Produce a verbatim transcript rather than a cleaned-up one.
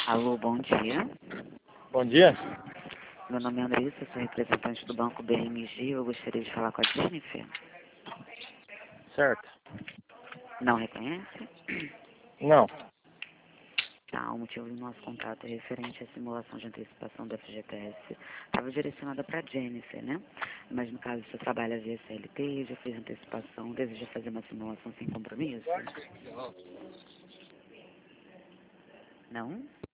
Alô, bom dia. Bom dia. Meu nome é Andressa, sou representante do Banco B M G. Eu gostaria de falar com a Jennifer. Certo. Não reconhece? Não. Tá, o motivo do nosso contato é referente à simulação de antecipação do F G T S. Estava direcionada para Jennifer, né? Mas no caso, você trabalha via C L T, já fez antecipação, deseja fazer uma simulação sem compromisso? Não?